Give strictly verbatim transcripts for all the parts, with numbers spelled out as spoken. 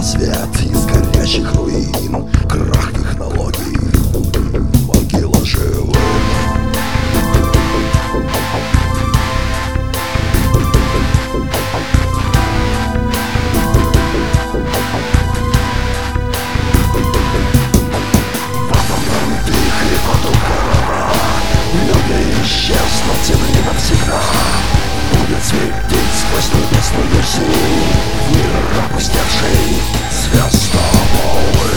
рассвет из горящих руин, крах технологий, могила живых. В атомном вихре поток корабля люди исчезнут с земли навсегда. Будет светить сквозь небесную синь мир опустевший, звездолонь.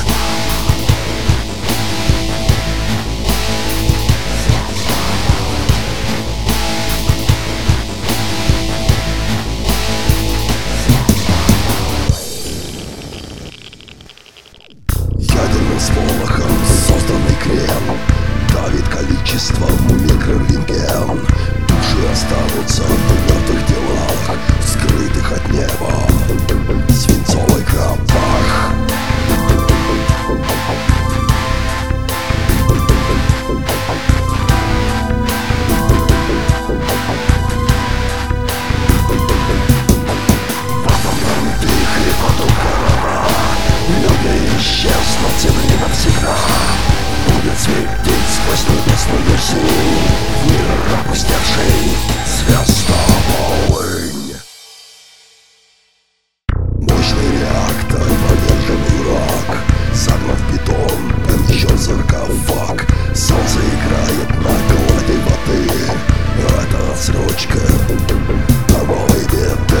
Ядерным сполохом созданный крем давит количеством микрорентген. Души останутся в мертвых телах, скрытых от неба в свинцовых гробах. В атомном вихре поток корабля люди исчезнут с земли навсегда. Будет светить сквозь небесную синь мир опустевший, звездолонь. Мощный реактор, подержанный враг, загнан в бетон, помещен в саркофаг. Солнце играет на глади воды, это отсрочка новой беды.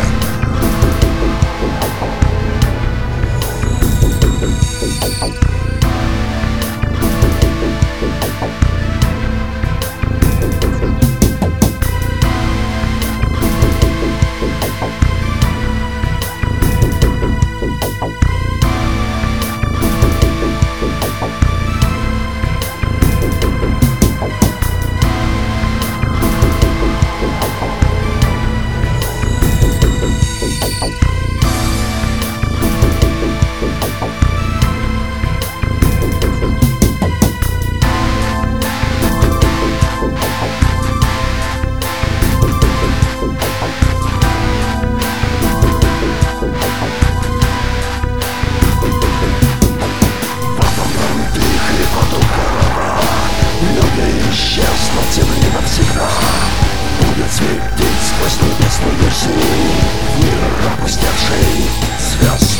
Исчезнут с земли навсегда. Будет светить сквозь небесную синь мир опустевший, звезд.